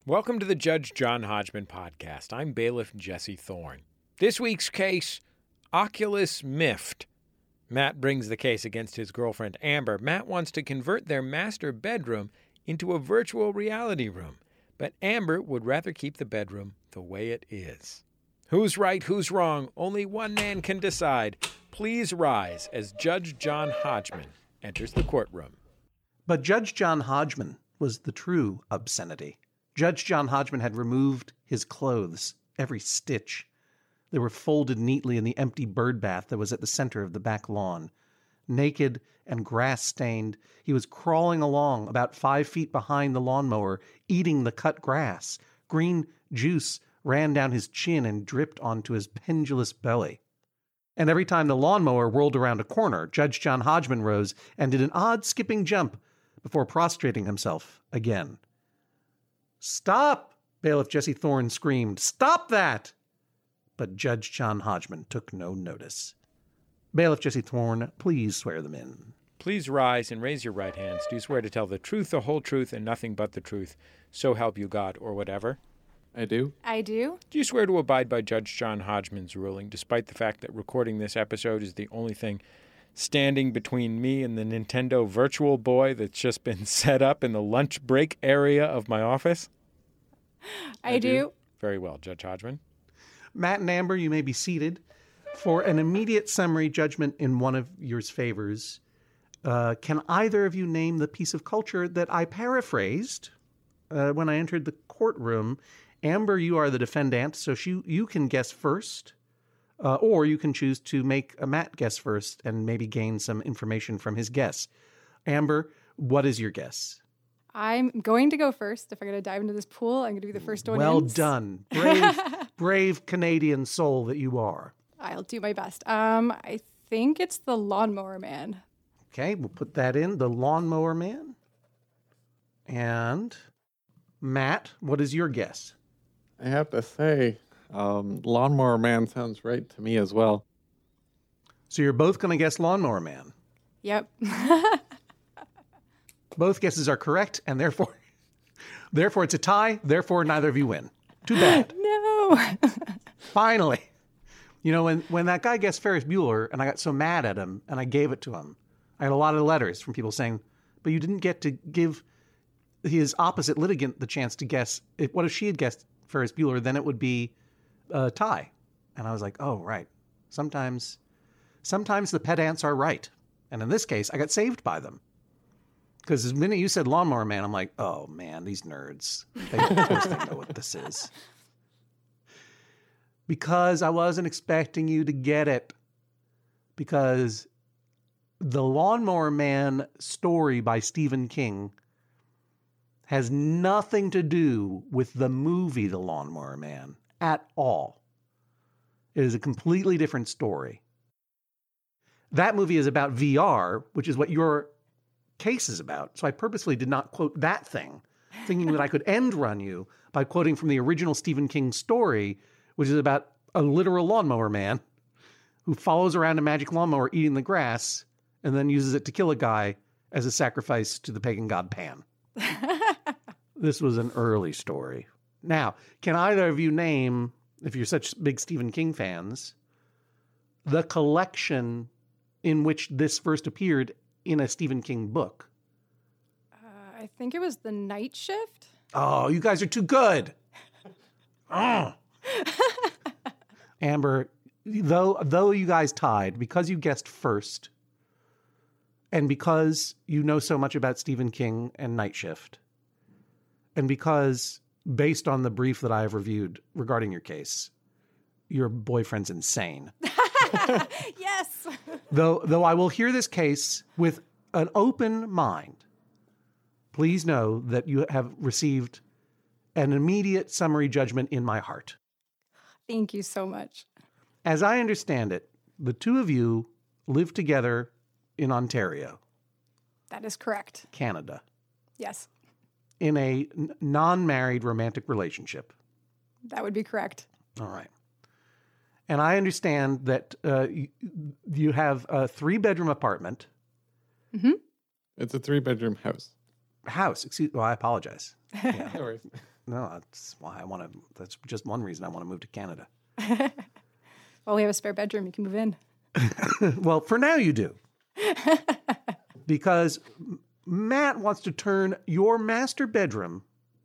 Welcome to the Judge John Hodgman podcast. I'm bailiff Jesse Thorne. This week's case, Oculus Miffed. Matt brings the case against his girlfriend Amber. Matt wants to convert their master bedroom into a virtual reality room, but Amber would rather keep the bedroom the way it is. Who's right, who's wrong? Only one man can decide. Please rise as Judge John Hodgman enters the courtroom. But Judge John Hodgman was the true obscenity. Judge John Hodgman had removed his clothes, every stitch. They were folded neatly in the empty bird bath that was at the center of the back lawn. Naked and grass-stained, he was crawling along about 5 feet behind the lawnmower, eating the cut grass. Green juice ran down his chin and dripped onto his pendulous belly. And every time the lawnmower whirled around a corner, Judge John Hodgman rose and did an odd skipping jump before prostrating himself again. "Stop!" Bailiff Jesse Thorne screamed. "Stop that!" But Judge John Hodgman took no notice. Bailiff Jesse Thorne, please swear them in. Please rise and raise your right hands. Do you swear to tell the truth, the whole truth, and nothing but the truth? So help you God, or whatever. I do. I do. Do you swear to abide by Judge John Hodgman's ruling, despite the fact that recording this episode is the only thing standing between me and the Nintendo Virtual Boy that's just been set up in the lunch break area of my office? I do. Very well, Judge Hodgman. Matt and Amber, you may be seated. For an immediate summary judgment in one of your favors, can either of you name the piece of culture that I paraphrased when I entered the courtroom? Amber, you are the defendant, so you can guess first. Or you can choose to make Matt guess first and maybe gain some information from his guess. Amber, what is your guess? I'm going to go first. If I'm going to dive into this pool, I'm going to be the first one in. Well done. Brave Canadian soul that you are. I'll do my best. I think it's the Lawnmower Man. Okay, we'll put that in. The Lawnmower Man. And Matt, what is your guess? I have to say, Lawnmower Man sounds right to me as well. So you're both going to guess Lawnmower Man. Yep. Both guesses are correct, and therefore it's a tie. Therefore, neither of you win. Too bad. No. Finally. You know, when that guy guessed Ferris Bueller, and I got so mad at him, and I gave it to him, I had a lot of letters from people saying, but you didn't get to give his opposite litigant the chance to guess. What if she had guessed Ferris Bueller? Then it would be a tie. And I was like, oh, right. Sometimes the pedants are right. And in this case, I got saved by them. Because the minute you said Lawnmower Man, I'm like, oh, man, these nerds. Of course they know what this is. Because I wasn't expecting you to get it. Because the Lawnmower Man story by Stephen King has nothing to do with the movie The Lawnmower Man at all. It is a completely different story. That movie is about VR, which is what your case is about. So I purposely did not quote that thing, thinking that I could end run you by quoting from the original Stephen King story, which is about a literal lawnmower man who follows around a magic lawnmower eating the grass and then uses it to kill a guy as a sacrifice to the pagan god Pan. This was an early story. Now, can either of you name, if you're such big Stephen King fans, the collection in which this first appeared in a Stephen King book? I think it was The Night Shift. Oh, you guys are too good. Oh. Amber, though you guys tied, because you guessed first, and because you know so much about Stephen King and Night Shift, and because, based on the brief that I have reviewed regarding your case, your boyfriend's insane. Yes. Though I will hear this case with an open mind, please know that you have received an immediate summary judgment in my heart. Thank you so much. As I understand it, the two of you live together in Ontario. That is correct. Canada. Yes. In a non-married romantic relationship. That would be correct. All right. And I understand that you have a 3-bedroom apartment. It's a 3-bedroom house. Well, I apologize. Yeah. No worries. No, that's why I want to. That's just one reason I want to move to Canada. Well, we have a spare bedroom. You can move in. Well, for now you do. Because Matt wants to turn your master bedroom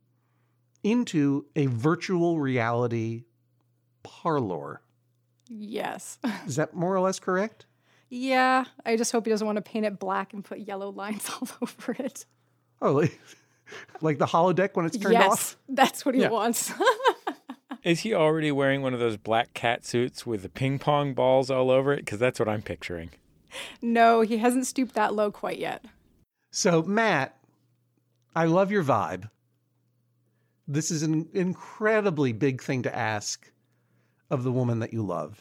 into a virtual reality parlor. Yes. Is that more or less correct? Yeah. I just hope he doesn't want to paint it black and put yellow lines all over it. Oh, like the holodeck when it's turned Yes, off? that's what he Yeah. wants. Is he already wearing one of those black cat suits with the ping pong balls all over it? Because that's what I'm picturing. No, he hasn't stooped that low quite yet. So, Matt, I love your vibe. This is an incredibly big thing to ask of the woman that you love.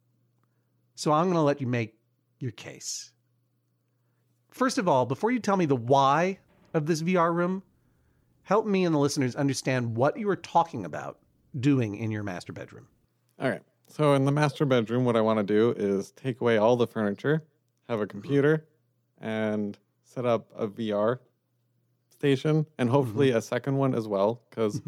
So I'm going to let you make your case. First of all, before you tell me the why of this VR room, help me and the listeners understand what you are talking about doing in your master bedroom. All right. So in the master bedroom, what I want to do is take away all the furniture, have a computer, and set up a VR station, and hopefully a second one as well, because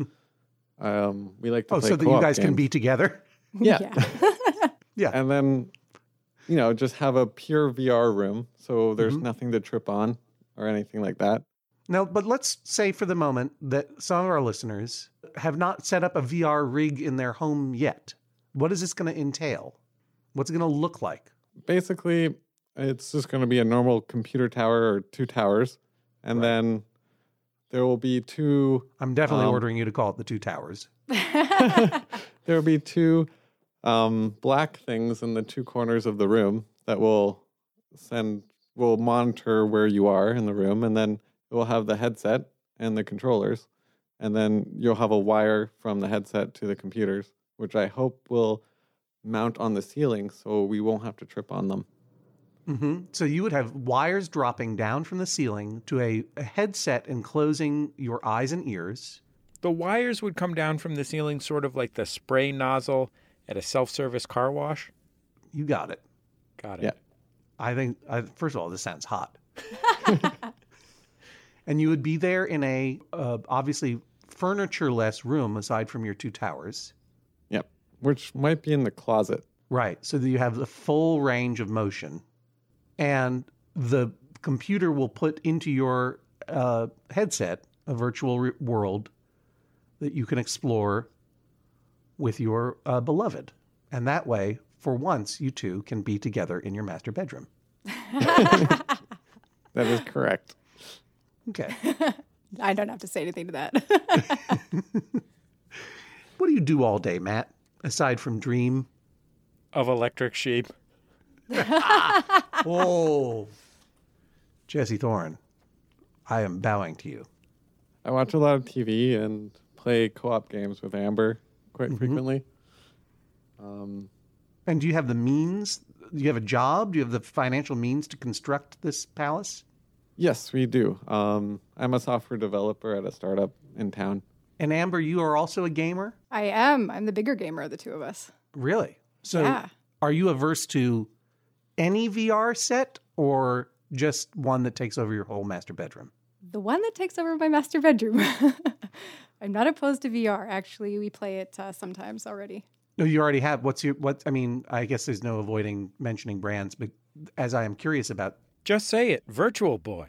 we like to play so that you co-op guys can games. be together? Yeah. Yeah. And then, just have a pure VR room, so there's nothing to trip on or anything like that. Now, but let's say for the moment that some of our listeners have not set up a VR rig in their home yet. What is this going to entail? What's it going to look like? Basically, it's just going to be a normal computer tower or two towers, and then there will be two. I'm definitely ordering you to call it the Two Towers. There will be two black things in the two corners of the room that will monitor where you are in the room, and then it will have the headset and the controllers, and then you'll have a wire from the headset to the computers, which I hope will mount on the ceiling so we won't have to trip on them. Mm-hmm. So you would have wires dropping down from the ceiling to a headset enclosing your eyes and ears. The wires would come down from the ceiling sort of like the spray nozzle at a self-service car wash. You got it. Got it. Yeah. I think, first of all, this sounds hot. And you would be there in a, obviously, furniture-less room aside from your two towers. Yep. Which might be in the closet. Right. So that you have the full range of motion. And the computer will put into your headset a virtual world that you can explore with your beloved. And that way, for once, you two can be together in your master bedroom. That is correct. Okay. I don't have to say anything to that. What do you do all day, Matt, aside from dream? Of electric sheep. Oh, Jesse Thorne, I am bowing to you. I watch a lot of TV and play co-op games with Amber quite frequently. And do you have the means? Do you have a job? Do you have the financial means to construct this palace? Yes, we do. I'm a software developer at a startup in town. And Amber, you are also a gamer? I am. I'm the bigger gamer of the two of us. Really? So Yeah. are you averse to any VR set or just one that takes over your whole master bedroom? The one that takes over my master bedroom. I'm not opposed to VR. Actually, we play it sometimes already. No, you already have. I mean, I guess there's no avoiding mentioning brands, but as I am curious about, Just say it. Virtual Boy.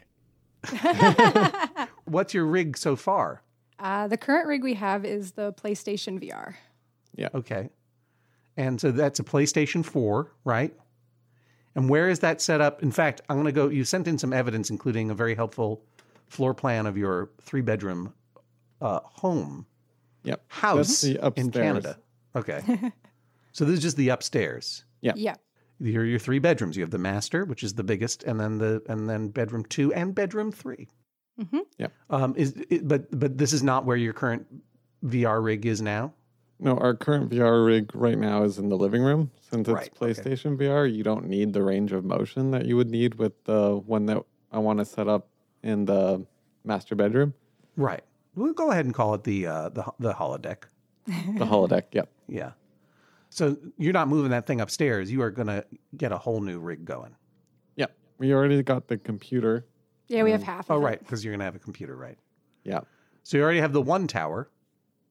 what's your rig so far? The current rig we have is the PlayStation VR. Yeah. Okay. And so that's a PlayStation 4, right? And where is that set up? In fact, I'm going to go, you sent in some evidence, including a very helpful floor plan of your 3-bedroom home Yep. house That's the in upstairs. Canada. Okay. So this is just the upstairs. Yeah. Your 3 bedrooms. You have the master, which is the biggest, and then bedroom 2 and bedroom 3. Mm-hmm. Yep. But this is not where your current VR rig is now. No, our current VR rig right now is in the living room. Since it's Right, okay. PlayStation VR, you don't need the range of motion that you would need with the one that I want to set up in the master bedroom. Right. We'll go ahead and call it the holodeck. The holodeck, yep. Yeah. So you're not moving that thing upstairs. You are going to get a whole new rig going. Yep. We already got the computer. Yeah, we have half Oh, of it. right, because you're going to have a computer, right? Yeah. So you already have the 1 tower.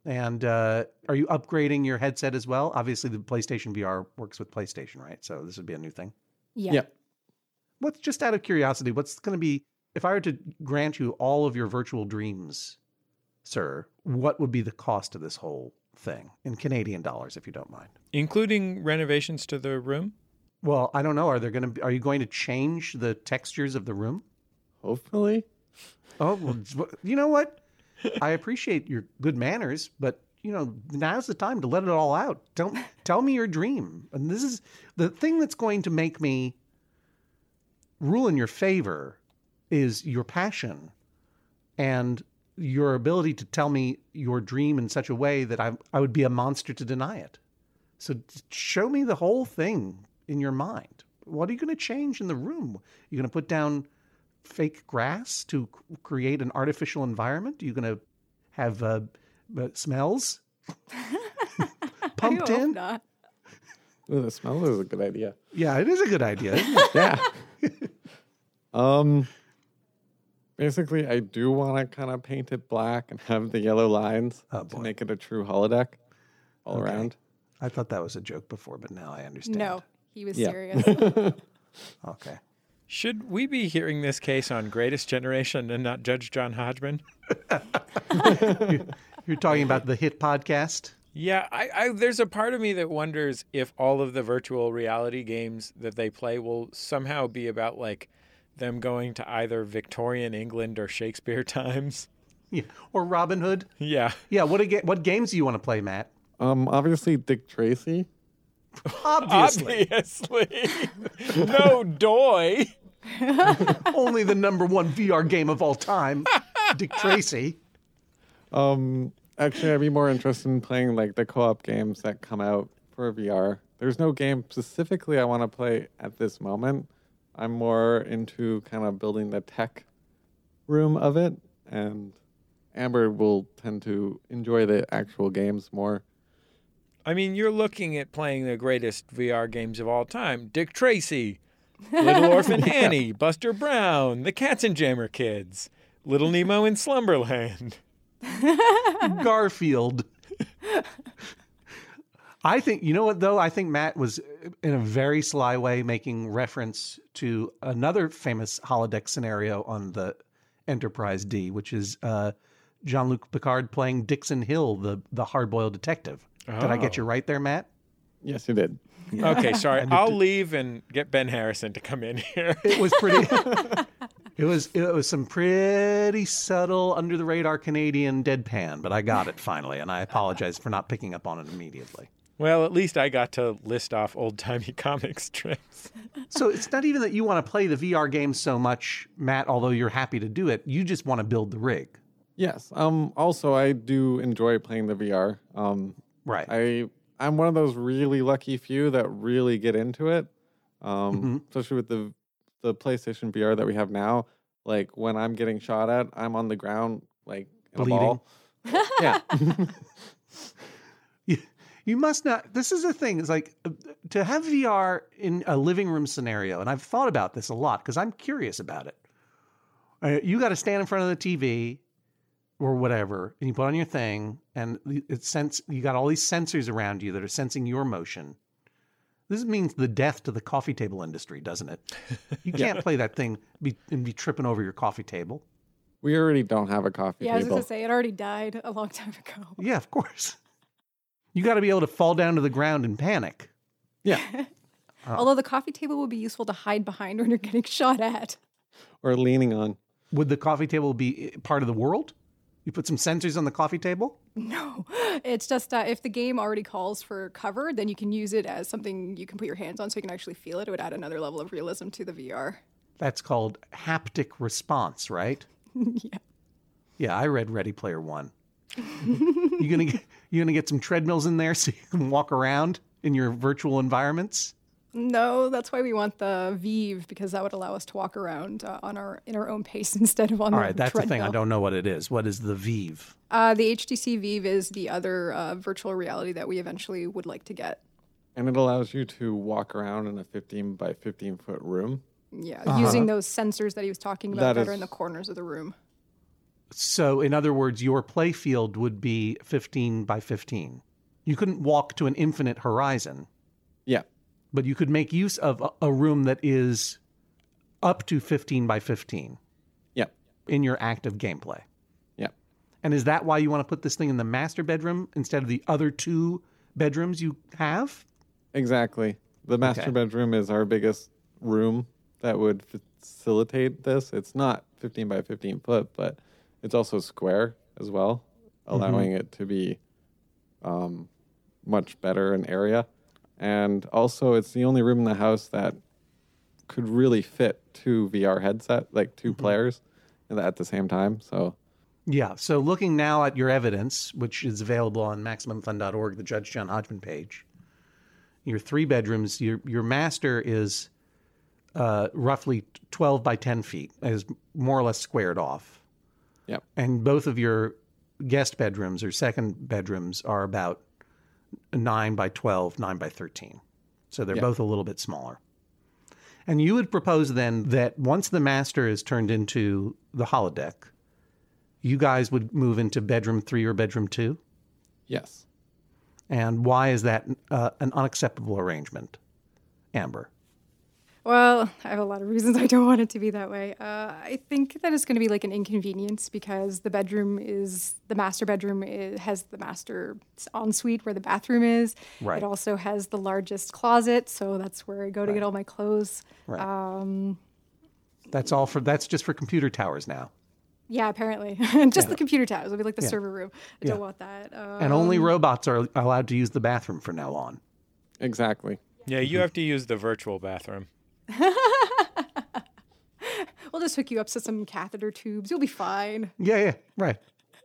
And are you upgrading your headset as well? Obviously, the PlayStation VR works with PlayStation, right? So this would be a new thing. Yeah. Yep. What's, just out of curiosity, what's going to be, if I were to grant you all of your virtual dreams, sir, what would be the cost of this whole thing in Canadian dollars, if you don't mind? Including renovations to the room? Well, I don't know. Are you going to change the textures of the room? Hopefully. Oh, well, you know what? I appreciate your good manners, but now's the time to let it all out. Don't tell me your dream. And this is the thing that's going to make me rule in your favor is your passion and your ability to tell me your dream in such a way that I would be a monster to deny it. So show me the whole thing in your mind. What are you going to change in the room? You're going to put down fake grass to create an artificial environment? Are you going to have smells pumped I hope in? not. Ooh, the smell is a good idea. Yeah, it is a good idea, isn't it? Yeah. Basically, I do want to kind of paint it black and have the yellow lines to make it a true holodeck all around. I thought that was a joke before, but now I understand. No, he was Yeah. serious. Okay. Should we be hearing this case on Greatest Generation and not Judge John Hodgman? You're talking about the hit podcast? Yeah, I there's a part of me that wonders if all of the virtual reality games that they play will somehow be about like them going to either Victorian England or Shakespeare times. Yeah. Or Robin Hood? Yeah. Yeah. What games do you want to play, Matt? Obviously, Dick Tracy. Obviously. No doy. Only the #1 VR game of all time, Dick Tracy. Actually, I'd be more interested in playing like the co-op games that come out for VR. There's no game specifically I want to play at this moment. I'm more into kind of building the tech room of it, and Amber will tend to enjoy the actual games more. I mean, you're looking at playing the greatest VR games of all time. Dick Tracy, Little Orphan Annie, Buster Brown, the Katzenjammer Kids, Little Nemo in Slumberland. Garfield. I think, you know what, though? I think Matt was, in a very sly way, making reference to another famous holodeck scenario on the Enterprise D, which is Jean-Luc Picard playing Dixon Hill, the hard-boiled detective. Did I get you right there, Matt? Yes, you did. Okay, sorry. I'll leave and get Ben Harrison to come in here. It was pretty. It was some pretty subtle, under the radar Canadian deadpan, but I got it finally, and I apologize for not picking up on it immediately. Well, at least I got to list off old-timey comic strips. So it's not even that you want to play the VR game so much, Matt, although you're happy to do it. You just want to build the rig. Yes. Also, I do enjoy playing the VR. Right. I'm one of those really lucky few that really get into it. Especially with the PlayStation VR that we have now. Like when I'm getting shot at, I'm on the ground like in Bleeding. a ball. Yeah. You must not. This is the thing. It's like to have VR in a living room scenario, and I've thought about this a lot because I'm curious about it. You got to stand in front of the TV or whatever, and you put on your thing, and you got all these sensors around you that are sensing your motion. This means the death to the coffee table industry, doesn't it? You can't play that thing and be tripping over your coffee table. We already don't have a coffee Yeah, I was table. going to say, it already died a long time ago. Yeah, of course. You got to be able to fall down to the ground and panic. Yeah. Although the coffee table would be useful to hide behind when you're getting shot at. Or leaning on. Would the coffee table be part of the world? You put some sensors on the coffee table? No, it's just if the game already calls for cover, then you can use it as something you can put your hands on so you can actually feel it. It would add another level of realism to the VR. That's called haptic response, right? Yeah. Yeah, I read Ready Player One. You gonna get some treadmills in there so you can walk around in your virtual environments? No, that's why we want the Vive, because that would allow us to walk around in our own pace instead of on All the right, that's the thing. treadmill. I don't know what it is. What is the Vive? The HTC Vive is the other virtual reality that we eventually would like to get. And it allows you to walk around in a 15 by 15 foot room. Yeah, using those sensors that he was talking about that are in the corners of the room. So, in other words, your play field would be 15 by 15. You couldn't walk to an infinite horizon, Yeah. but you could make use of a room that is up to 15 by 15 Yeah. in your active gameplay. Yeah. And is that why you want to put this thing in the master bedroom instead of the other 2 bedrooms you have? Exactly. The master Okay. bedroom is our biggest room that would facilitate this. It's not 15 by 15 foot, but it's also square as well, allowing it to be much better in area. And also, it's the only room in the house that could really fit 2 VR headset, like 2 players at the same time. So, Yeah. So looking now at your evidence, which is available on MaximumFun.org, the Judge John Hodgman page, your 3 bedrooms, your master is roughly 12 by 10 feet, is more or less squared off. yeah. And both of your guest bedrooms or second bedrooms are about 9 by 12, 9 by 13. So they're Yeah. both a little bit smaller. And you would propose then that once the master is turned into the holodeck, you guys would move into bedroom 3 or bedroom 2? Yes. And why is that an unacceptable arrangement, Amber? Well, I have a lot of reasons I don't want it to be that way. I think that it's going to be like an inconvenience because the master bedroom has the master ensuite where the bathroom is. Right. It also has the largest closet, so that's where I go to get all my clothes. Right. That's just for computer towers now. Yeah, apparently. Just the computer tabs. It'll be like the server room. I don't want that. And only robots are allowed to use the bathroom from now on. Exactly. Yeah, you have to use the virtual bathroom. We'll just hook you up to some catheter tubes. You'll be fine. Yeah, right.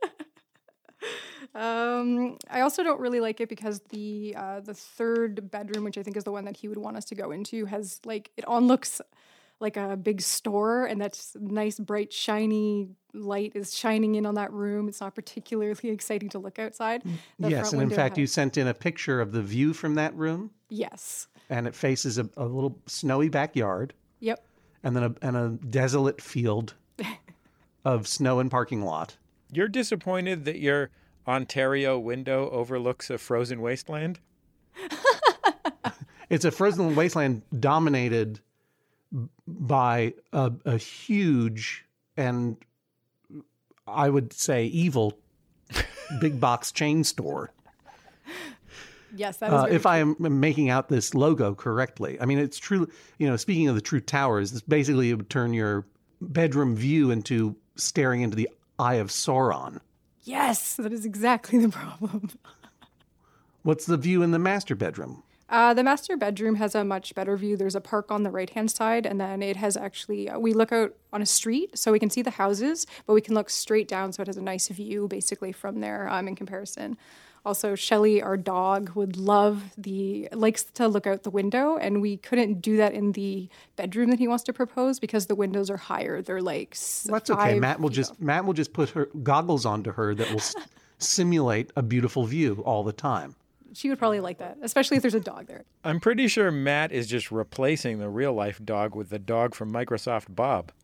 I also don't really like it because the 3rd bedroom, which I think is the one that he would want us to go into, has it looks like a big store, and that's nice, bright, shiny light is shining in on that room. It's not particularly exciting to look outside. The Yes, front and in window fact, you sent in a picture of the view from that room, Yes. and it faces a little snowy backyard, Yep. and then a desolate field of snow and parking lot. You're disappointed that your Ontario window overlooks a frozen wasteland? It's a frozen wasteland dominated by a huge and I would say evil big box chain store. Yes, that is very If I am making out this logo correctly. I mean, it's true. Speaking of the true towers, this basically it would turn your bedroom view into staring into the eye of Sauron. Yes, that is exactly the problem. What's the view in the master bedroom? The master bedroom has a much better view. There's a park on the right-hand side, and then it has actually, we look out on a street, so we can see the houses, but we can look straight down, so it has a nice view, basically, from there in comparison. Also, Shelly, our dog, likes to look out the window, and we couldn't do that in the bedroom that he wants to propose because the windows are higher. They're That's okay. Matt will just put her goggles onto her that will simulate a beautiful view all the time. She would probably like that, especially if there's a dog there. I'm pretty sure Matt is just replacing the real life dog with the dog from Microsoft Bob.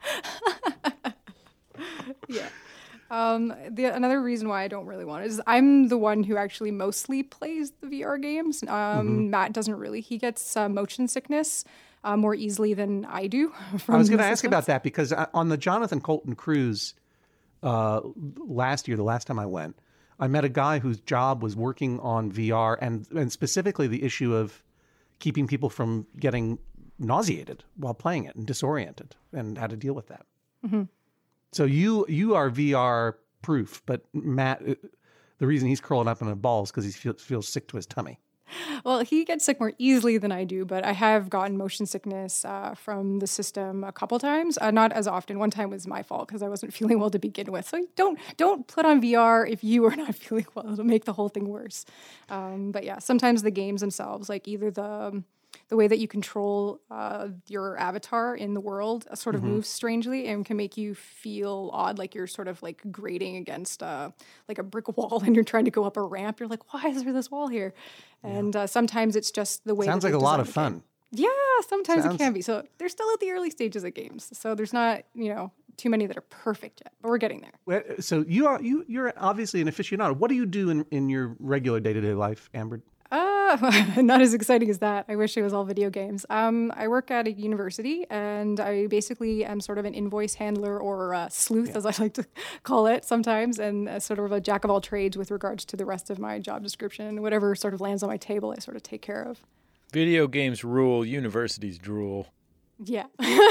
Yeah. Another reason why I don't really want it is I'm the one who actually mostly plays the VR games. Matt doesn't really. He gets motion sickness more easily than I do. I was going to ask about that because on the Jonathan Colton cruise last year, the last time I went, I met a guy whose job was working on VR and specifically the issue of keeping people from getting nauseated while playing it and disoriented and how to deal with that. Mm-hmm. So you are VR proof, but Matt, the reason he's curling up in a ball is because he feels sick to his tummy. Well, he gets sick more easily than I do, but I have gotten motion sickness from the system a couple times. Not as often. One time was my fault because I wasn't feeling well to begin with. So don't put on VR if you are not feeling well. It'll make the whole thing worse. But yeah, sometimes the games themselves, like either the way that you control your avatar in the world sort of moves strangely and can make you feel odd, like you're sort of like grating against like a brick wall and you're trying to go up a ramp. You're like, why is there this wall here? And sometimes it's just the way. Sounds that like a lot of fun. Yeah, sometimes it can be. So they're still at the early stages of games. So there's not, too many that are perfect yet, but we're getting there. So you're obviously an aficionado. What do you do in your regular day-to-day life, Amber? Not as exciting as that. I wish it was all video games. I work at a university, and I basically am sort of an invoice handler or a sleuth, as I like to call it sometimes, and sort of a jack of all trades with regards to the rest of my job description. Whatever sort of lands on my table, I sort of take care of. Video games rule, universities drool. Yeah.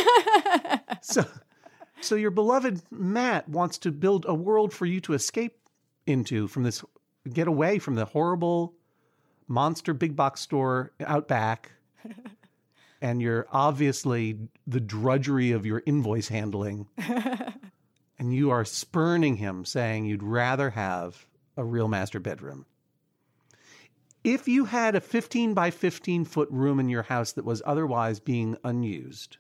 So your beloved Matt wants to build a world for you to escape into from this, get away from the horrible monster big box store out back, and you're obviously the drudgery of your invoice handling, and you are spurning him, saying you'd rather have a real master bedroom. If you had a 15 by 15 foot room in your house that was otherwise being unused,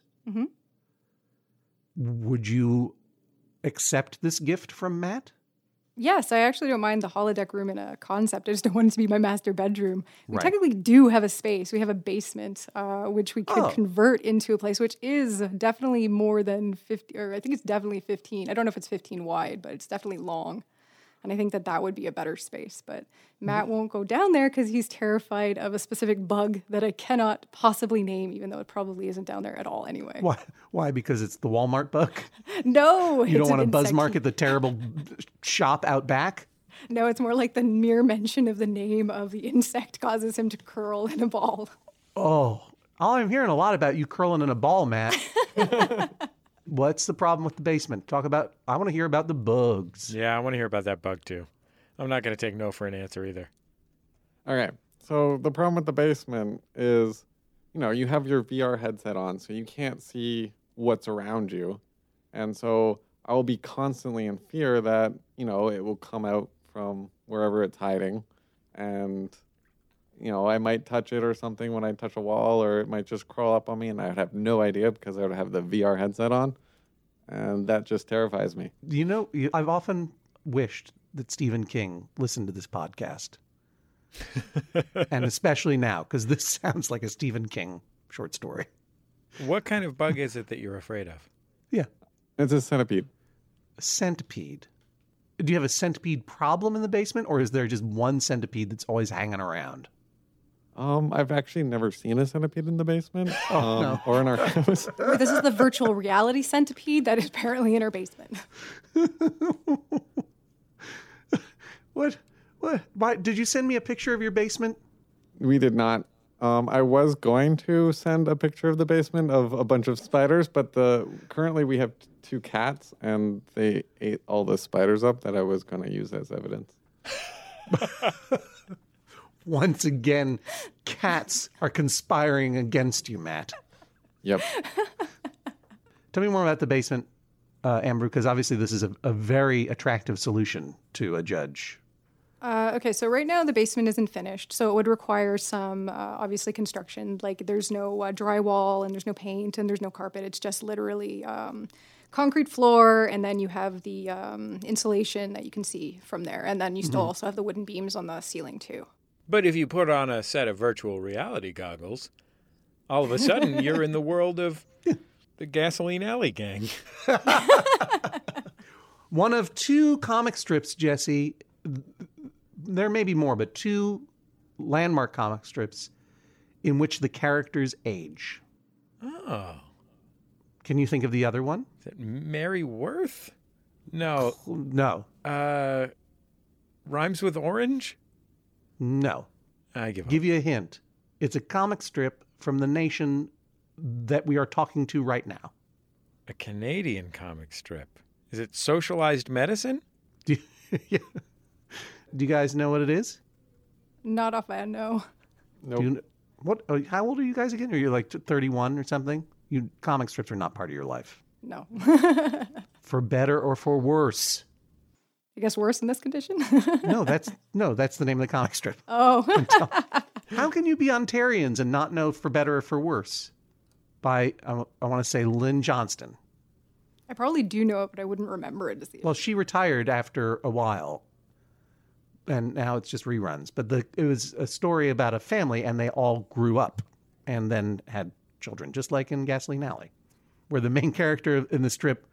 would you accept this gift from Matt? Yes, I actually don't mind the holodeck room in a concept. I just don't want it to be my master bedroom. We Right. technically do have a space. We have a basement, which we could Oh. convert into a place, which is definitely more than 50, or I think it's definitely 15. I don't know if it's 15 wide, but it's definitely long. And I think that would be a better space. But Matt won't go down there because he's terrified of a specific bug that I cannot possibly name, even though it probably isn't down there at all anyway. Why? Why? Because it's the Walmart bug? No, You don't it's want an to buzz insect. market the terrible shop out back? No, it's more like the mere mention of the name of the insect causes him to curl in a ball. Oh, I'm hearing a lot about you curling in a ball, Matt. What's the problem with the basement? I want to hear about the bugs. Yeah, I want to hear about that bug too. I'm not going to take no for an answer either. Okay, so the problem with the basement is, you have your VR headset on, so you can't see what's around you. And so I will be constantly in fear that, it will come out from wherever it's hiding. And, I might touch it or something when I touch a wall, or it might just crawl up on me and I would have no idea because I would have the VR headset on. And that just terrifies me. I've often wished that Stephen King listened to this podcast. And especially now, because this sounds like a Stephen King short story. What kind of bug is it that you're afraid of? Yeah. It's a centipede. A centipede. Do you have a centipede problem in the basement, or is there just one centipede that's always hanging around? I've actually never seen a centipede in the basement no. or in our house. Wait, this is the virtual reality centipede that is apparently in our basement. What? Why, did you send me a picture of your basement? We did not. I was going to send a picture of the basement of a bunch of spiders, but currently we have 2 cats, and they ate all the spiders up that I was going to use as evidence. Once again, cats are conspiring against you, Matt. Yep. Tell me more about the basement, Amber, because obviously this is a very attractive solution to a judge. Okay, so right now the basement isn't finished, so it would require some, obviously, construction. Like there's no drywall and there's no paint and there's no carpet. It's just literally concrete floor, and then you have the insulation that you can see from there. And then you still also have the wooden beams on the ceiling, too. But if you put on a set of virtual reality goggles, all of a sudden you're in the world of the Gasoline Alley Gang. One of 2 comic strips, Jesse, there may be more, but 2 landmark comic strips in which the characters age. Oh. Can you think of the other one? Is it Mary Worth? No. No. Rhymes with Orange? No. I give up. Give you a hint. It's a comic strip from the nation that we are talking to right now. A Canadian comic strip. Is it Socialized Medicine? Do you guys know what it is? Not offhand, no. Nope. How old are you guys again? Are you like 31 or something? Comic strips are not part of your life. No. For better or for worse. I guess worse in this condition? No, that's the name of the comic strip. Oh. How can you be Ontarians and not know For Better or For Worse? By, I want to say, Lynn Johnston. I probably do know it, but I wouldn't remember it. Well, she retired after a while, and now it's just reruns. But it was a story about a family, and they all grew up and then had children, just like in Gasoline Alley, where the main character in the strip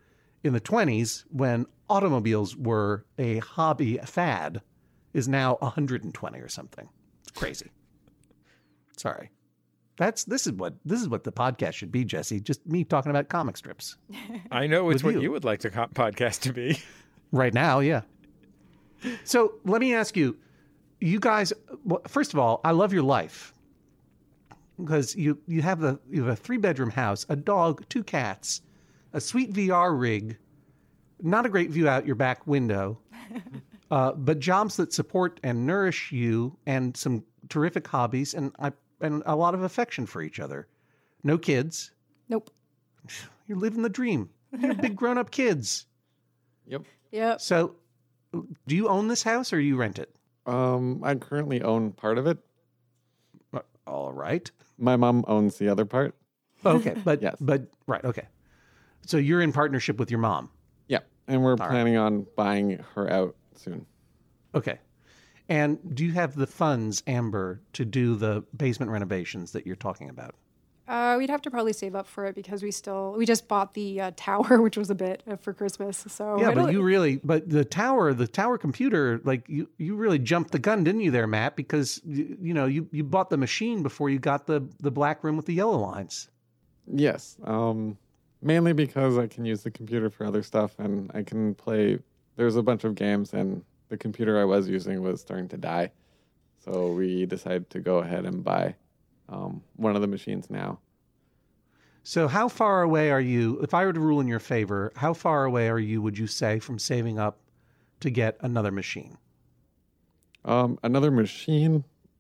in the 20s, when automobiles were a hobby, a fad, is now 120 or something. It's crazy. Sorry. This is what the podcast should be, Jesse. Just me talking about comic strips. I know it's With what you. you would like the podcast to be. Right now, yeah. So let me ask you, you guys, well, first of all, I love your life. Because you have a 3-bedroom house, a dog, 2 cats, a sweet VR rig, not a great view out your back window, but jobs that support and nourish you, and some terrific hobbies, and a lot of affection for each other. No kids. Nope. You're living the dream. You're big grown-up kids. Yep. Yep. So, do you own this house or you rent it? I currently own part of it. All right. My mom owns the other part. Okay, but Yes. right, okay. So you're in partnership with your mom. Yeah. And we're right. planning on buying her out soon. Okay. And do you have the funds, Amber, to do the basement renovations that you're talking about? We'd have to probably save up for it because we just bought the tower, which was a bit for Christmas. So Yeah, but the tower computer, like you really jumped the gun, didn't you there, Matt? Because you bought the machine before you got the black room with the yellow lines. Yes. Mainly because I can use the computer for other stuff and I can play. There's a bunch of games and the computer I was using was starting to die. So we decided to go ahead and buy one of the machines now. So how far away are you, if I were to rule in your favor, how far away are you, would you say, from saving up to get another machine? Another machine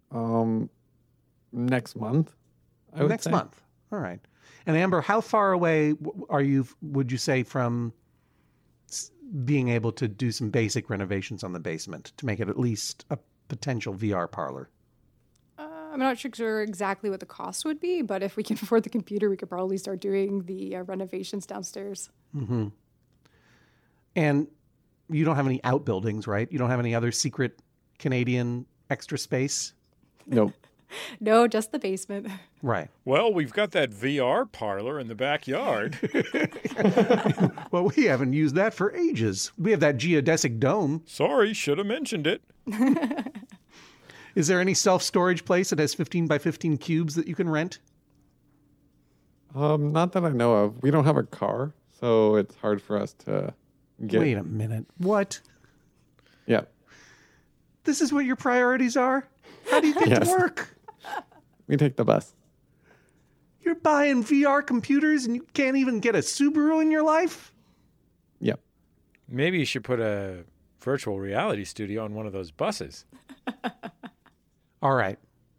next month. I would Next say. month. All right. And Amber, how far away are you, would you say, from being able to do some basic renovations on the basement to make it at least a potential VR parlor? I'm not sure exactly what the cost would be, but if we can afford the computer, we could probably start doing the renovations downstairs. Mm-hmm. And you don't have any outbuildings, right? You don't have any other secret Canadian extra space? Nope. No, just the basement. Right. Well, we've got that VR parlor in the backyard. Well, we haven't used that for ages. We have that geodesic dome. Sorry, should have mentioned it. Is there any self-storage place that has 15 by 15 cubes that you can rent? Not that I know of. We don't have a car, so it's hard for us to get. Wait a minute. What? Yeah. This is what your priorities are? How do you get to Yes. work? We take the bus. You're buying VR computers and you can't even get a Subaru in your life? Yep. Maybe you should put a virtual reality studio on one of those buses. All right.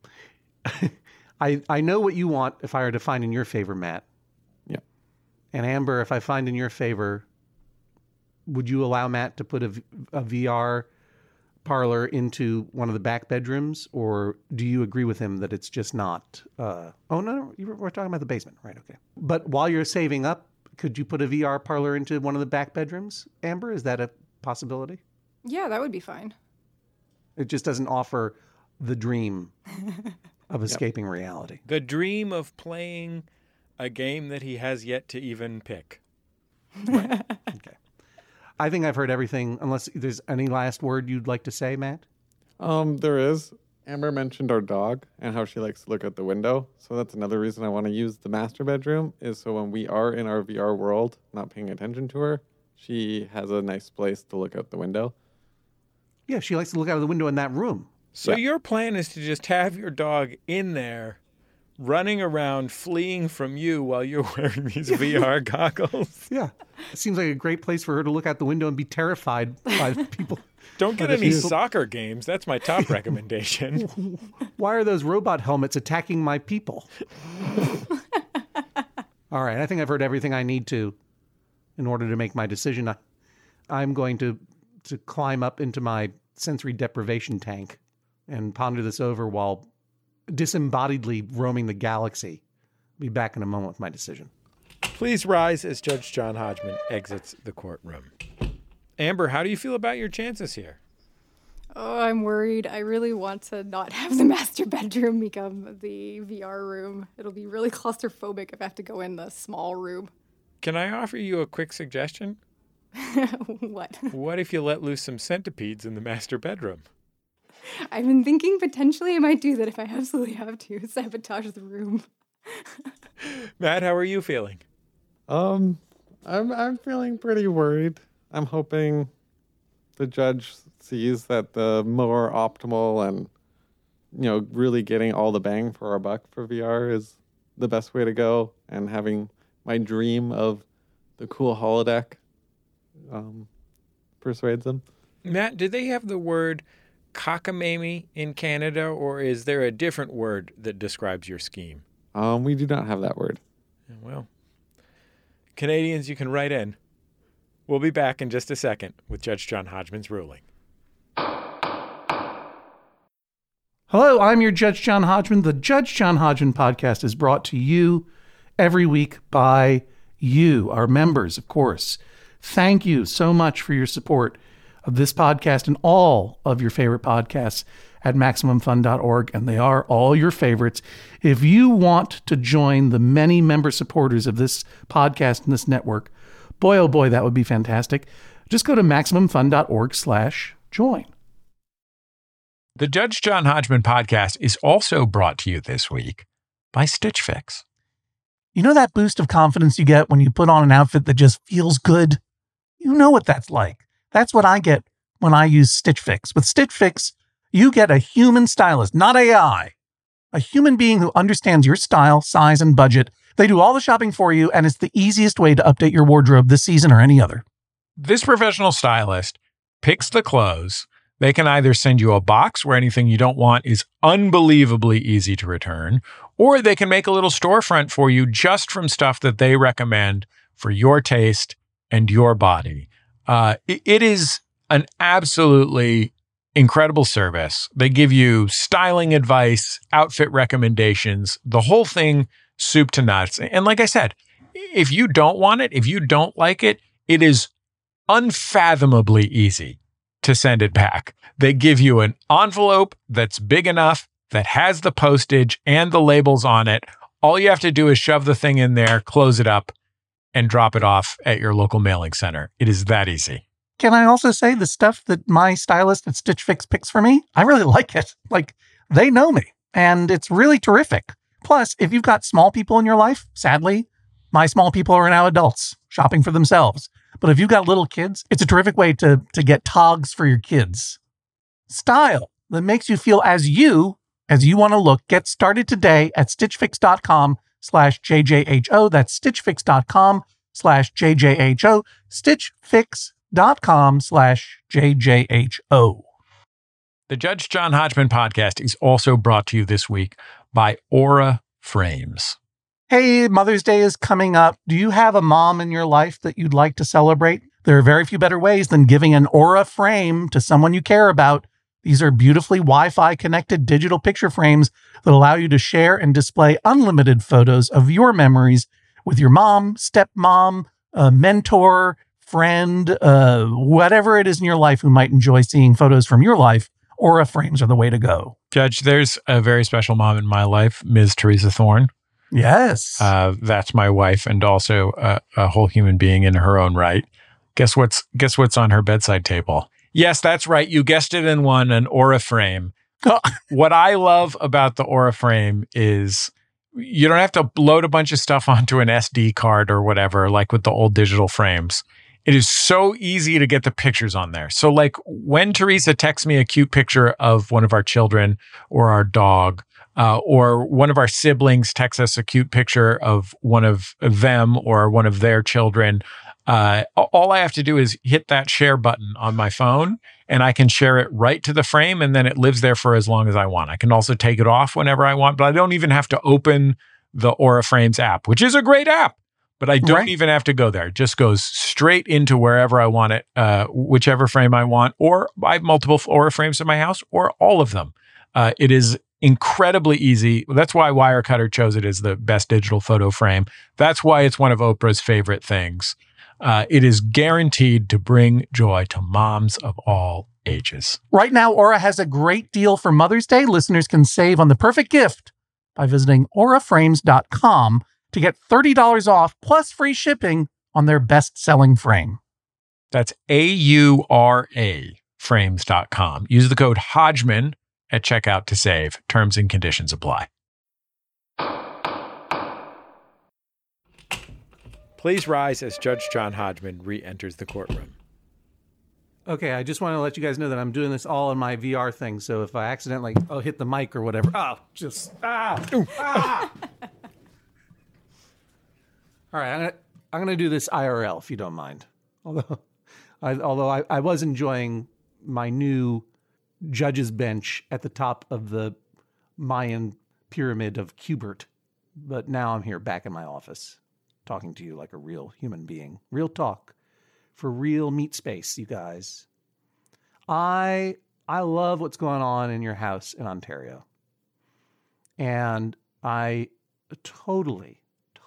I know what you want if I were to find in your favor, Matt. Yep. And Amber, if I find in your favor, would you allow Matt to put a VR parlor into one of the back bedrooms, or do you agree with him that it's just not? Oh no, we're talking about the basement, right? Okay. But while you're saving up, could you put a VR parlor into one of the back bedrooms, Amber? Is that a possibility? Yeah, that would be fine. It just doesn't offer the dream of escaping reality. The dream of playing a game that he has yet to even pick. Okay. I think I've heard everything, unless there's any last word you'd like to say, Matt? There is. Amber mentioned our dog and how she likes to look out the window. So that's another reason I want to use the master bedroom, is so when we are in our VR world, not paying attention to her, she has a nice place to look out the window. Yeah, she likes to look out of the window in that room. So Yeah. your plan is to just have your dog in there, running around, fleeing from you while you're wearing these VR goggles. Yeah. It seems like a great place for her to look out the window and be terrified by the people. Don't get But if any you- soccer games. That's my top recommendation. Why are those robot helmets attacking my people? All right, I think I've heard everything I need to in order to make my decision. I'm going to climb up into my sensory deprivation tank and ponder this over while disembodiedly roaming the galaxy. Be back in a moment with my decision. Please rise as Judge John Hodgman exits the courtroom. Amber, how do you feel about your chances here? Oh, I'm worried. I really want to not have the master bedroom become the VR room. It'll be really claustrophobic if I have to go in the small room. Can I offer you a quick suggestion? What? What if you let loose some centipedes in the master bedroom? I've been thinking potentially I might do that if I absolutely have to. Sabotage the room. Matt, how are you feeling? I'm feeling pretty worried. I'm hoping the judge sees that the more optimal and really getting all the bang for our buck for VR is the best way to go, and having my dream of the cool holodeck persuades them. Matt, do they have the word cockamamie in Canada, or is there a different word that describes your scheme? We do not have that word. Well, Canadians, you can write in. We'll be back in just a second with Judge John Hodgman's ruling. Hello, I'm your Judge John Hodgman. The Judge John Hodgman podcast is brought to you every week by you, our members, of course. Thank you so much for your support of this podcast and all of your favorite podcasts at MaximumFun.org, and they are all your favorites. If you want to join the many member supporters of this podcast and this network, boy, oh boy, that would be fantastic. Just go to MaximumFun.org/join. The Judge John Hodgman podcast is also brought to you this week by Stitch Fix. You know that boost of confidence you get when you put on an outfit that just feels good? You know what that's like. That's what I get when I use Stitch Fix. With Stitch Fix, you get a human stylist, not AI. A human being who understands your style, size, and budget. They do all the shopping for you, and it's the easiest way to update your wardrobe this season or any other. This professional stylist picks the clothes. They can either send you a box where anything you don't want is unbelievably easy to return, or they can make a little storefront for you just from stuff that they recommend for your taste and your body. It is an absolutely incredible service. They give you styling advice, outfit recommendations, the whole thing, soup to nuts. And like I said, if you don't want it, if you don't like it, it is unfathomably easy to send it back. They give you an envelope that's big enough, that has the postage and the labels on it. All you have to do is shove the thing in there, close it up, and drop it off at your local mailing center. It is that easy. Can I also say the stuff that my stylist at Stitch Fix picks for me? I really like it. Like, they know me, and it's really terrific. Plus, if you've got small people in your life, sadly, my small people are now adults shopping for themselves. But if you've got little kids, it's a terrific way to get togs for your kids. Style that makes you feel as you want to look. Get started today at stitchfix.com/JJHO. That's stitchfix.com/JJHO. stitchfix.com/JJHO. The Judge John Hodgman podcast is also brought to you this week by Aura Frames. Hey, Mother's Day is coming up. Do you have a mom in your life that you'd like to celebrate? There are very few better ways than giving an Aura frame to someone you care about. These are beautifully Wi-Fi connected digital picture frames that allow you to share and display unlimited photos of your memories with your mom, stepmom, mentor, friend, whatever it is in your life who might enjoy seeing photos from your life. Aura frames are the way to go. Judge, there's a very special mom in my life, Ms. Teresa Thorne. Yes. That's my wife, and also a whole human being in her own right. Guess what's on her bedside table? Yes, that's right. You guessed it in one, an Aura frame. What I love about the Aura frame is you don't have to load a bunch of stuff onto an SD card or whatever, like with the old digital frames. It is so easy to get the pictures on there. So like when Teresa texts me a cute picture of one of our children or our dog, or one of our siblings texts us a cute picture of one of them or one of their children, all I have to do is hit that share button on my phone, and I can share it right to the frame, and then it lives there for as long as I want. I can also take it off whenever I want, but I don't even have to open the Aura Frames app, which is a great app, but I don't even have to go there. It just goes straight into wherever I want it, whichever frame I want, or I have multiple Aura Frames in my house, or all of them. It is incredibly easy. That's why Wirecutter chose it as the best digital photo frame. That's why it's one of Oprah's favorite things. It is guaranteed to bring joy to moms of all ages. Right now, Aura has a great deal for Mother's Day. Listeners can save on the perfect gift by visiting auraframes.com to get $30 off plus free shipping on their best-selling frame. That's AURA frames.com. Use the code Hodgman at checkout to save. Terms and conditions apply. Please rise as Judge John Hodgman re-enters the courtroom. Okay, I just want to let you guys know that I'm doing this all in my VR thing, so if I accidentally hit the mic or whatever, all right, I'm gonna do this IRL if you don't mind. Although I was enjoying my new judge's bench at the top of the Mayan pyramid of Cubert, but now I'm here back in my office talking to you like a real human being. Real talk for real meat space, you guys. I love what's going on in your house in Ontario. And I totally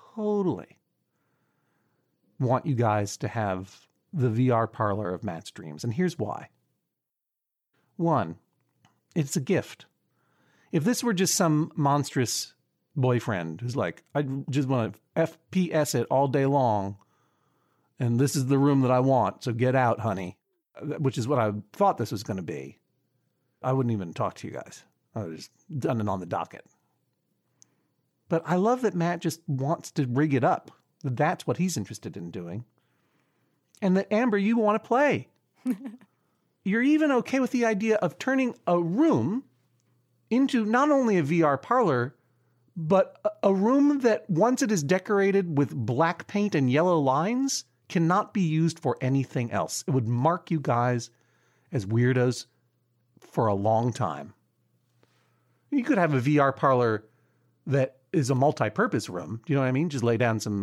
want you guys to have the VR parlor of Matt's dreams. And here's why. One, it's a gift. If this were just some monstrous boyfriend who's like, I just want to FPS it all day long, and this is the room that I want, so get out, honey, which is what I thought this was going to be, I wouldn't even talk to you guys. I would have just done it on the docket. But I love that Matt just wants to rig it up. That's what he's interested in doing. And that, Amber, you want to play. You're even okay with the idea of turning a room into not only a VR parlor, but a room that, once it is decorated with black paint and yellow lines, cannot be used for anything else. It would mark you guys as weirdos for a long time. You could have a VR parlor that is a multi-purpose room. Do you know what I mean? Just lay down some,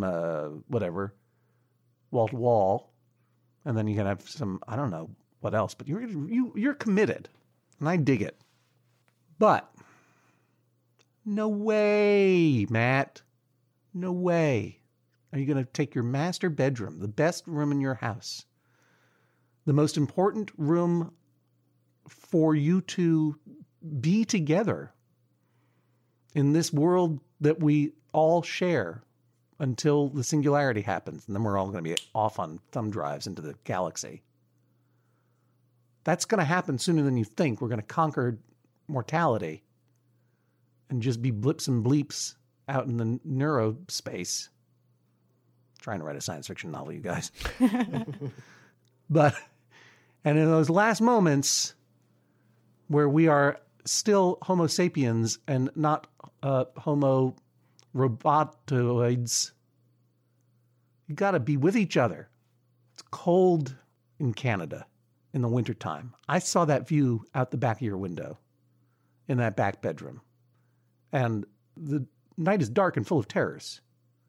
wall to wall, and then you can have some, I don't know what else, but you're committed, and I dig it. But no way, Matt. No way are you going to take your master bedroom, the best room in your house, the most important room for you to be together in this world that we all share until the singularity happens, and then we're all going to be off on thumb drives into the galaxy. That's going to happen sooner than you think. We're going to conquer mortality and just be blips and bleeps out in the neurospace. Trying to write a science fiction novel, you guys. And in those last moments where we are still Homo sapiens and not Homo robotoids, you got to be with each other. It's cold in Canada in the wintertime. I saw that view out the back of your window in that back bedroom. And the night is dark and full of terrors.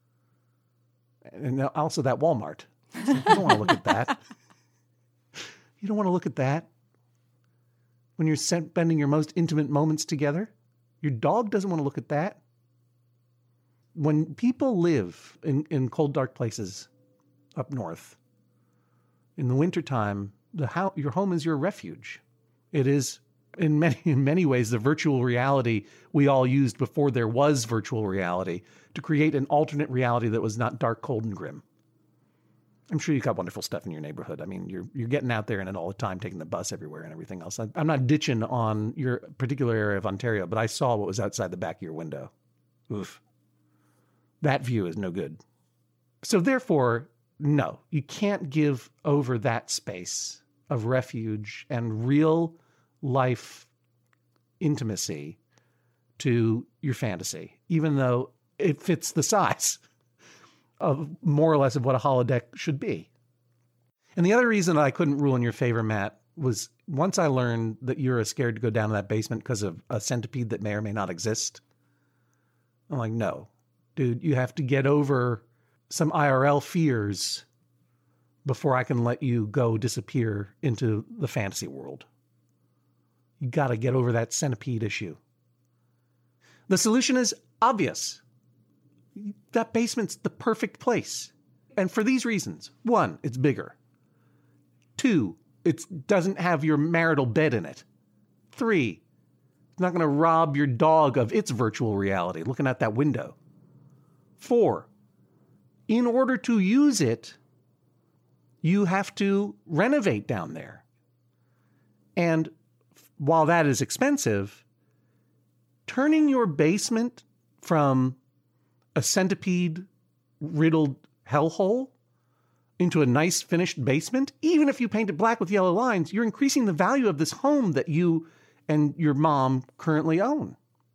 And also that Walmart. You don't want to look at that. You don't want to look at that. When you're spending your most intimate moments together, your dog doesn't want to look at that. When people live in cold, dark places up north, in the wintertime, your home is your refuge. It is, in many ways, the virtual reality we all used before there was virtual reality to create an alternate reality that was not dark, cold, and grim. I'm sure you've got wonderful stuff in your neighborhood. I mean, you're getting out there in it all the time, taking the bus everywhere and everything else. I'm not ditching on your particular area of Ontario, but I saw what was outside the back of your window. Oof. That view is no good. So therefore, no, you can't give over that space of refuge and real life intimacy to your fantasy, even though it fits the size of more or less of what a holodeck should be. And the other reason I couldn't rule in your favor, Matt, was once I learned that you're scared to go down to that basement because of a centipede that may or may not exist. I'm like, no, dude, you have to get over some IRL fears before I can let you go disappear into the fantasy world. You got to get over that centipede issue. The solution is obvious. That basement's the perfect place. And for these reasons. 1, it's bigger. 2, it doesn't have your marital bed in it. 3, it's not going to rob your dog of its virtual reality looking out that window. 4, in order to use it, you have to renovate down there. And while that is expensive, turning your basement from a centipede-riddled hellhole into a nice finished basement, even if you paint it black with yellow lines, you're increasing the value of this home that you and your mom currently own.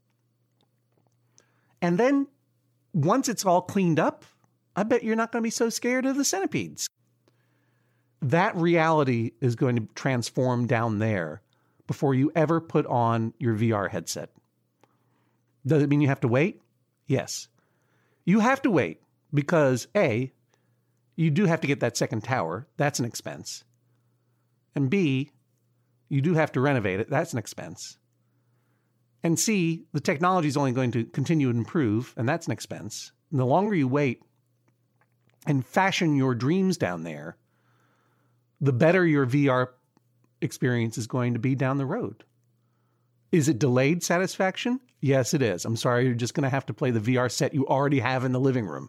And then once it's all cleaned up, I bet you're not going to be so scared of the centipedes. That reality is going to transform down there before you ever put on your VR headset. Does it mean you have to wait? Yes. You have to wait because A, you do have to get that second tower. That's an expense. And B, you do have to renovate it. That's an expense. And C, the technology is only going to continue to improve, and that's an expense. And the longer you wait and fashion your dreams down there, the better your VR experience is going to be down the road. Is it delayed satisfaction? Yes, it is. I'm sorry, you're just going to have to play the VR set you already have in the living room.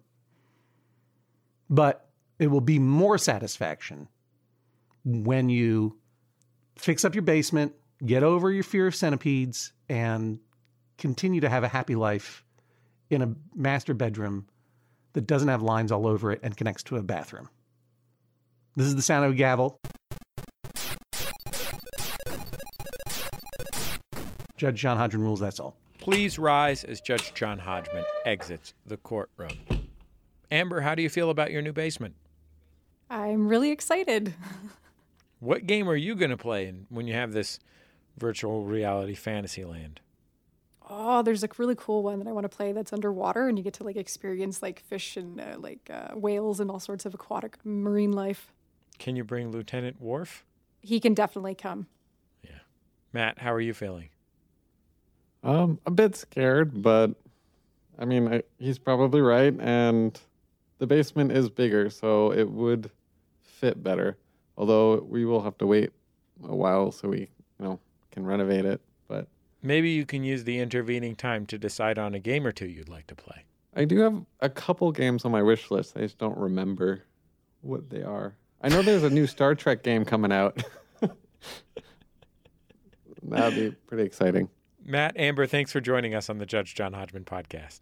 But it will be more satisfaction when you fix up your basement, get over your fear of centipedes, and continue to have a happy life in a master bedroom that doesn't have lines all over it and connects to a bathroom. This is the sound of a gavel. Judge John Hodgman rules, that's all. Please rise as Judge John Hodgman exits the courtroom. Amber, how do you feel about your new basement? I'm really excited. What game are you going to play when you have this virtual reality fantasy land? Oh, there's a really cool one that I want to play that's underwater, and you get to experience fish and whales and all sorts of aquatic marine life. Can you bring Lieutenant Worf? He can definitely come. Yeah. Matt, how are you feeling? A bit scared, but I mean, he's probably right, and the basement is bigger, so it would fit better. Although we will have to wait a while so we, can renovate it. But maybe you can use the intervening time to decide on a game or two you'd like to play. I do have a couple games on my wish list. I just don't remember what they are. I know there's a new Star Trek game coming out. That'd be pretty exciting. Matt, Amber, thanks for joining us on the Judge John Hodgman podcast.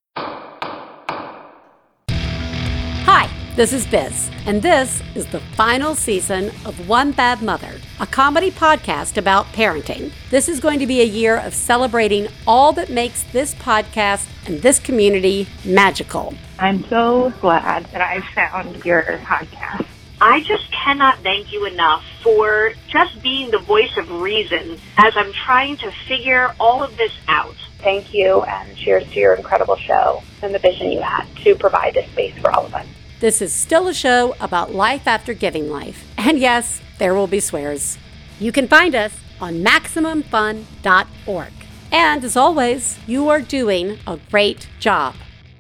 Hi, this is Biz, and this is the final season of One Bad Mother, a comedy podcast about parenting. This is going to be a year of celebrating all that makes this podcast and this community magical. I'm so glad that I found your podcast. I just cannot thank you enough for just being the voice of reason as I'm trying to figure all of this out. Thank you, and cheers to your incredible show and the vision you had to provide this space for all of us. This is still a show about life after giving life. And yes, there will be swears. You can find us on MaximumFun.org. And as always, you are doing a great job.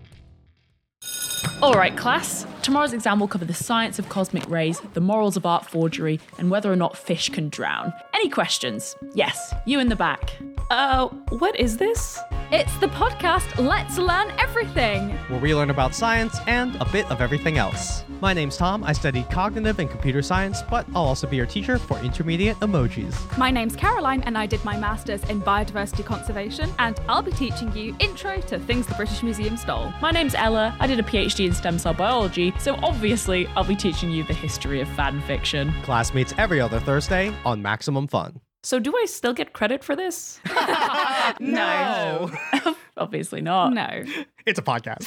All right, class. Tomorrow's exam will cover the science of cosmic rays, the morals of art forgery, and whether or not fish can drown. Any questions? Yes, you in the back. What is this? It's the podcast Let's Learn Everything, where we learn about science and a bit of everything else. My name's Tom. I study cognitive and computer science, but I'll also be your teacher for intermediate emojis. My name's Caroline, and I did my master's in biodiversity conservation, and I'll be teaching you intro to things the British Museum stole. My name's Ella. I did a PhD in stem cell biology, so obviously I'll be teaching you the history of fan fiction. Class meets every other Thursday on Maximum Fun. So do I still get credit for this? No. Obviously not. No. It's a podcast.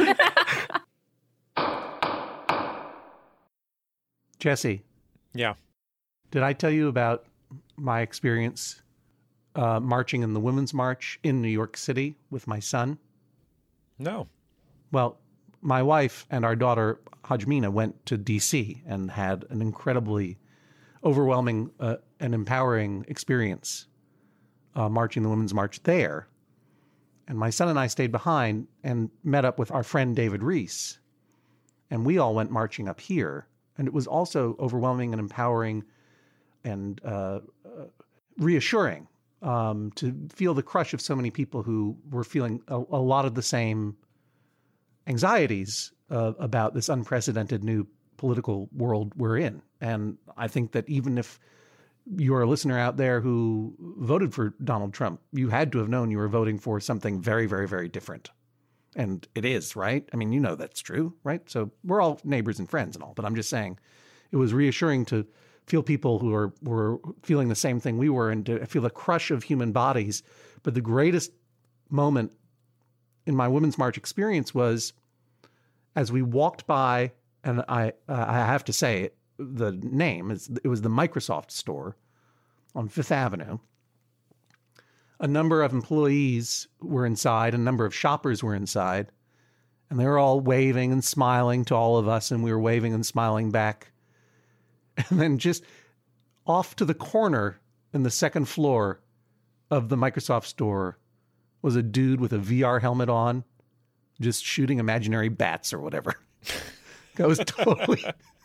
Jesse. Yeah. Did I tell you about my experience marching in the Women's March in New York City with my son? No. Well, my wife and our daughter, Hajmina, went to D.C. and had an incredibly overwhelming and empowering experience marching the Women's March there. And my son and I stayed behind and met up with our friend David Reese. And we all went marching up here. And it was also overwhelming and empowering and reassuring to feel the crush of so many people who were feeling a lot of the same anxieties about this unprecedented new political world we're in. And I think that even if you're a listener out there who voted for Donald Trump, you had to have known you were voting for something very, very, very different. And it is, right? I mean, you know that's true, right? So we're all neighbors and friends and all, but I'm just saying it was reassuring to feel people who were feeling the same thing we were and to feel the crush of human bodies. But the greatest moment in my Women's March experience was as we walked by, and I have to say the name, it was the Microsoft store on Fifth Avenue. A number of employees were inside, a number of shoppers were inside, and they were all waving and smiling to all of us, and we were waving and smiling back. And then just off to the corner in the second floor of the Microsoft store was a dude with a VR helmet on, just shooting imaginary bats or whatever. That was totally,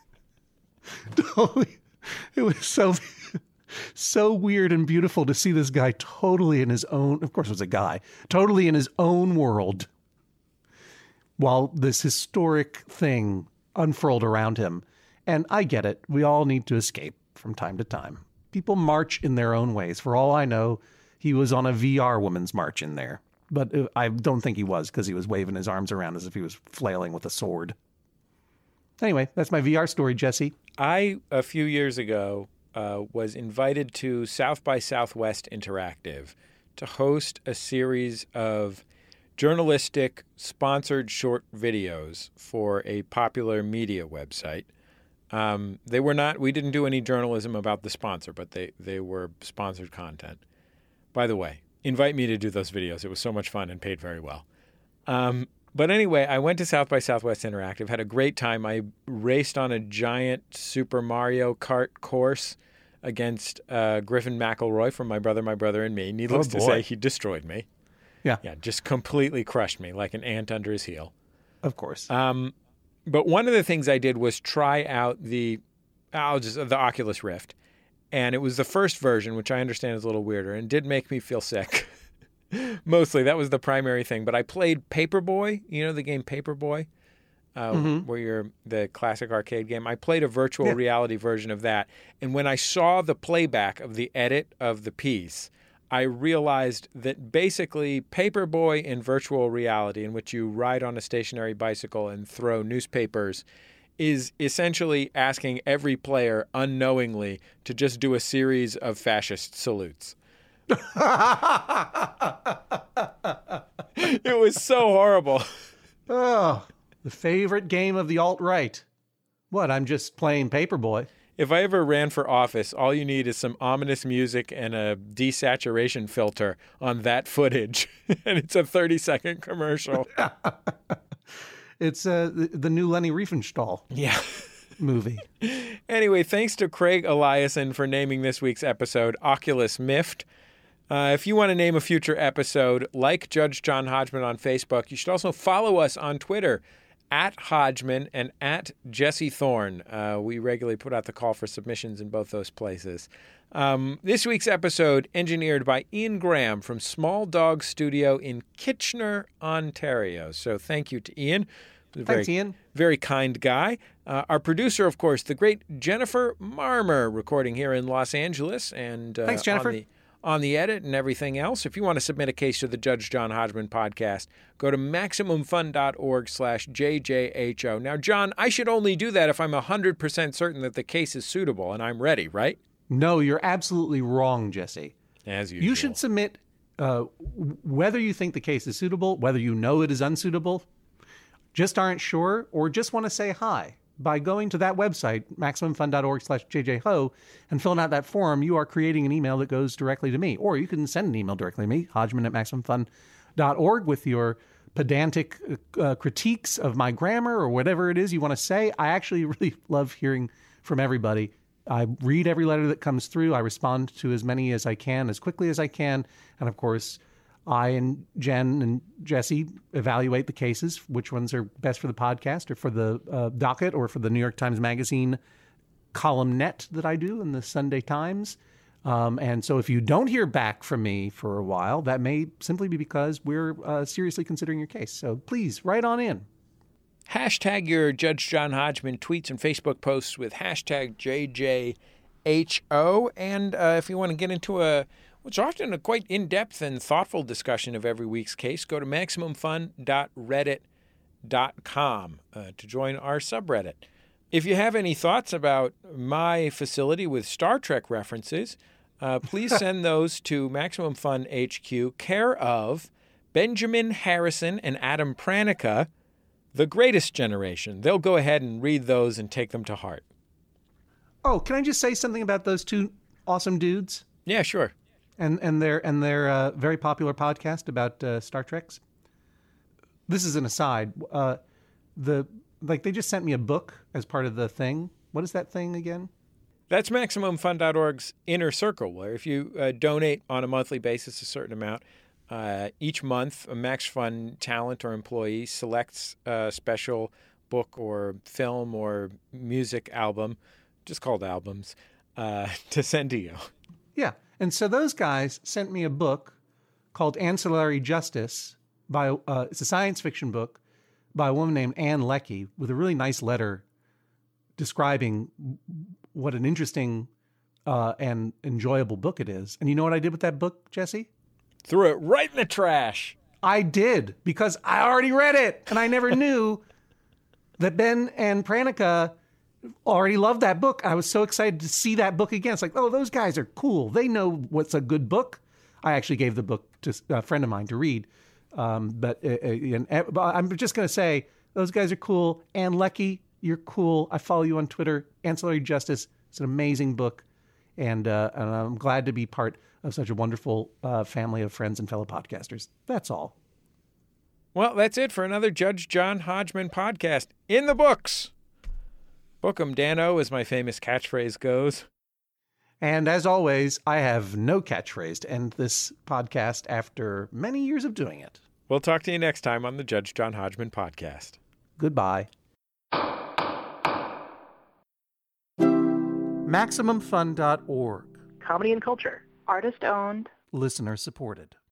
it was so weird and beautiful to see this guy totally in his own, of course it was a guy, totally in his own world while this historic thing unfurled around him. And I get it. We all need to escape from time to time. People march in their own ways. For all I know, he was on a VR Women's March in there. But I don't think he was, because he was waving his arms around as if he was flailing with a sword. Anyway, that's my VR story, Jesse. I, a few years ago, was invited to South by Southwest Interactive to host a series of journalistic sponsored short videos for a popular media website. We didn't do any journalism about the sponsor, but they were sponsored content. By the way, invite me to do those videos. It was so much fun and paid very well. But anyway, I went to South by Southwest Interactive, had a great time. I raced on a giant Super Mario Kart course against Griffin McElroy from My Brother and Me. Needless to say, he destroyed me. Yeah, just completely crushed me like an ant under his heel. Of course. But one of the things I did was try out the Oculus Rift. And it was the first version, which I understand is a little weirder, and did make me feel sick. Mostly, that was the primary thing. But I played Paperboy, you know the game Paperboy, where you're the classic arcade game. I played a virtual reality version of that. And when I saw the playback of the edit of the piece, I realized that basically Paperboy in virtual reality, in which you ride on a stationary bicycle and throw newspapers, is essentially asking every player unknowingly to just do a series of fascist salutes. It was so horrible. Oh, the favorite game of the alt-right. What, I'm just playing Paperboy? If I ever ran for office, all you need is some ominous music and a desaturation filter on that footage. And it's a 30-second commercial. It's the new Leni Riefenstahl movie. Anyway, thanks to Craig Eliason for naming this week's episode Oculus Miffed. If you want to name a future episode, like Judge John Hodgman on Facebook, you should also follow us on Twitter, @Hodgman and @Jesse Thorne. We regularly put out the call for submissions in both those places. This week's episode engineered by Ian Graham from Small Dog Studio in Kitchener, Ontario. So thank you to Ian. Thanks, Ian. Very kind guy. Our producer, of course, the great Jennifer Marmer, recording here in Los Angeles. And thanks, Jennifer. On the edit and everything else. If you want to submit a case to the Judge John Hodgman podcast, go to MaximumFun.org/JJHO. Now, John, I should only do that if I'm 100% certain that the case is suitable and I'm ready, right? No, you're absolutely wrong, Jesse. As usual. You should submit whether you think the case is suitable, whether you know it is unsuitable, just aren't sure, or just want to say hi. By going to that website, MaximumFun.org/JJHO, and filling out that form, you are creating an email that goes directly to me. Or you can send an email directly to me, Hodgman@MaximumFun.org, with your pedantic critiques of my grammar or whatever it is you want to say. I actually really love hearing from everybody. I read every letter that comes through. I respond to as many as I can, as quickly as I can. And of course, I and Jen and Jesse evaluate the cases, which ones are best for the podcast or for the docket or for the New York Times Magazine columnette that I do in the Sunday Times. And so if you don't hear back from me for a while, that may simply be because we're seriously considering your case. So please, write on in. Hashtag your Judge John Hodgman tweets and Facebook posts with hashtag JJHO. And if you want to get into what's often a quite in-depth and thoughtful discussion of every week's case, go to MaximumFun.reddit.com to join our subreddit. If you have any thoughts about my facility with Star Trek references, please send those to Maximum Fun HQ, care of Benjamin Harrison and Adam Pranica, The Greatest Generation. They'll go ahead and read those and take them to heart. Oh, can I just say something about those two awesome dudes? Yeah, sure. And their very popular podcast about Star Treks. This is an aside. They just sent me a book as part of the thing. What is that thing again? That's MaximumFun.org's Inner Circle, where if you donate on a monthly basis a certain amount, each month a Max Fun talent or employee selects a special book or film or music album, just called albums, to send to you. Yeah. And so those guys sent me a book called Ancillary Justice. It's a science fiction book by a woman named Ann Leckie with a really nice letter describing what an interesting and enjoyable book it is. And you know what I did with that book, Jesse? Threw it right in the trash. I did, because I already read it, and I never knew that Ben and Pranica already loved that book. I was so excited to see that book again. It's like, oh, those guys are cool. They know what's a good book. I actually gave the book to a friend of mine to read. But I'm just going to say, those guys are cool. Ann Leckie, you're cool. I follow you on Twitter. Ancillary Justice. It's an amazing book. And I'm glad to be part of such a wonderful family of friends and fellow podcasters. That's all. Well, that's it for another Judge John Hodgman podcast. In the books. Book 'em, Dano, as my famous catchphrase goes. And as always, I have no catchphrase to end this podcast after many years of doing it. We'll talk to you next time on the Judge John Hodgman podcast. Goodbye. MaximumFun.org. Comedy and culture. Artist owned. Listener supported.